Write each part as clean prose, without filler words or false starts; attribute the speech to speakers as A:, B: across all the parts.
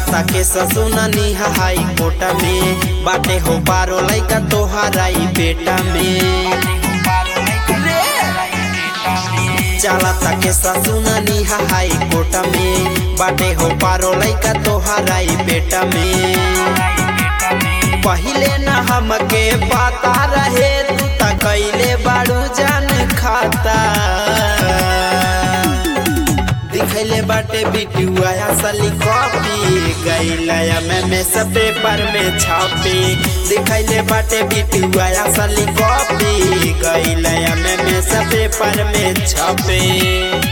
A: चलता के ससुननी high court में बाटे हो पारो लइका तोहराई बेटा में। चलता के ससुननी हाई कोट में बाटे हो पारो लइका तोहराई बेटा में। पहिले न हमके पता रहे तू त कैले बाड़ू जान खाता। दिखैले बाटे बिटुआ असली कॉपी गइला में सब पेपर में छापी। दिखैले बाटे बिटुआ असली कॉपी गइला में सब पेपर में छापी।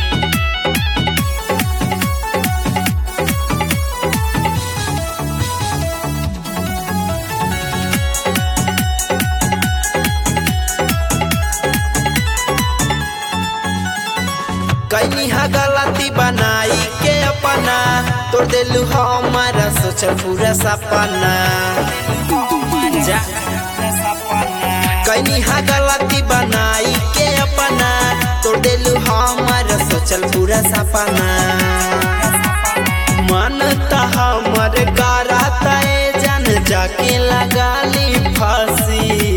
A: कहीं गलती बनाई के अपना तोड़ दिलू हमारा सोचल पूरा सपना। कहीं गलती बनाई के अपना तोड़ दिलू हमारा सोचल पूरा सपना। मन त हमर कराता जान जाके लगा ली फांसी।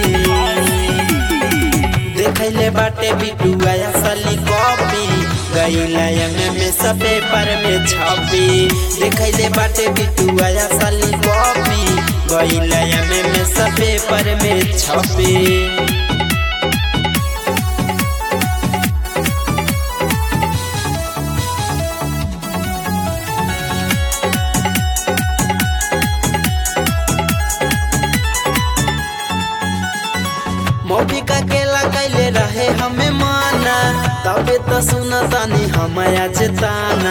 A: देखैले बाटे बिटुआ असली कॉपी गइला में सब पेपर में छापी। देखैले बाटे बिटुआ असली कॉपी गइला में सब पेपर में छापी। मौबिका के लगैले रहे हमें माना तबे तो सुनतानी हमाया जताना।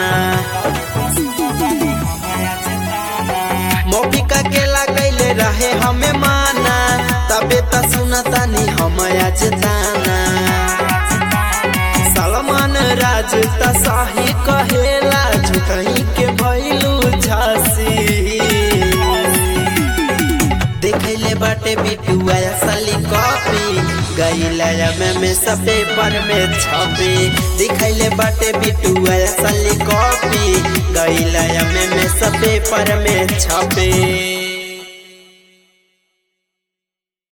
A: मौबिका के लगैले रहे हमें माना तबे तो सुनतानी हमाया जताना। सलमान राज त साही कहेला झुकही के भइलू झांसी। देखैले बाटे बिटुआ असली कॉपी गइला में सब पेपर में छापी। दिखैले बाटे बिटुआ असली कॉपी गइला में सब पेपर में छापी।